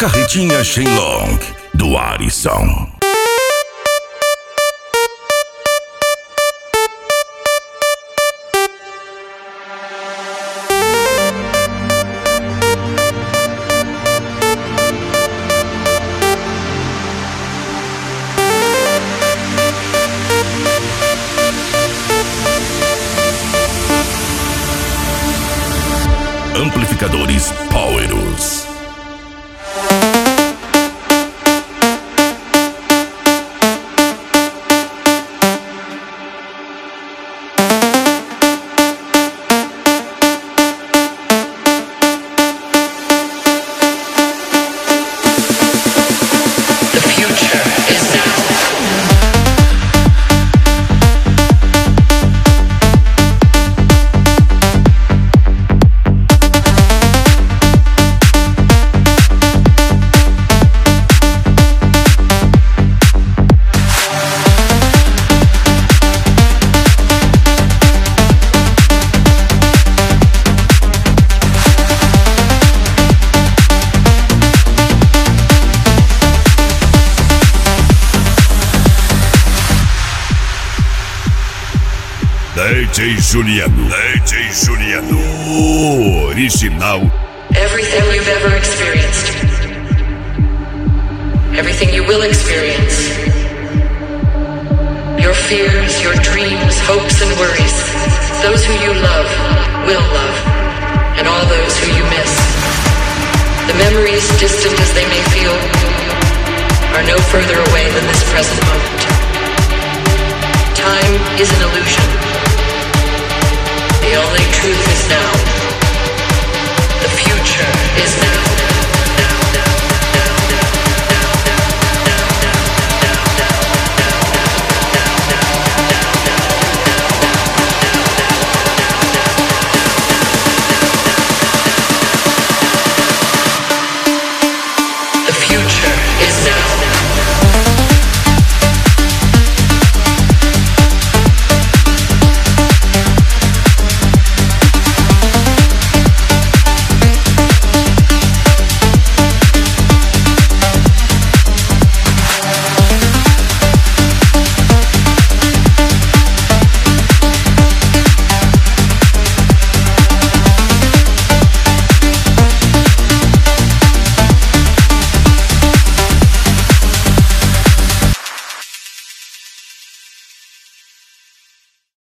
Carretinha Shenlong, do Arisson. Amplificadores Powerus. DJ Juliano, original. Everything you've ever experienced, everything you will experience, your fears, your dreams, hopes and worries, those who you love, will love, and all those who you miss. The memories, distant as they may feel, are no further away than this present moment. Time is an illusion.